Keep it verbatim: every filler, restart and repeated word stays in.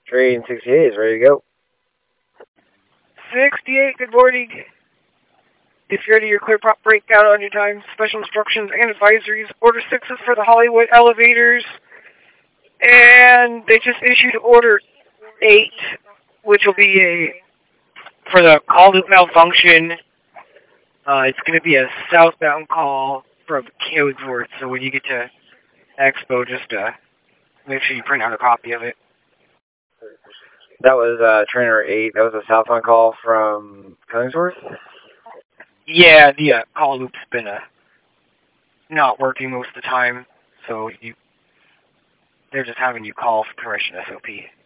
Train sixty-eight is ready to go. sixty-eight, good morning. If you're ready, your clear prop breakdown on your time, special instructions and advisories. Order six is for the Hollywood elevators. And they just issued order eight, which will be a, for the call loop malfunction, uh, it's going to be a southbound call from Killingworth. So when you get to Expo, just uh, make sure you print out a copy of it. That was uh, trainer eight. That was a southbound call from Killingsworth? Yeah, the uh, call loop's been uh, not working most of the time, so you they're just having you call for permission S O P.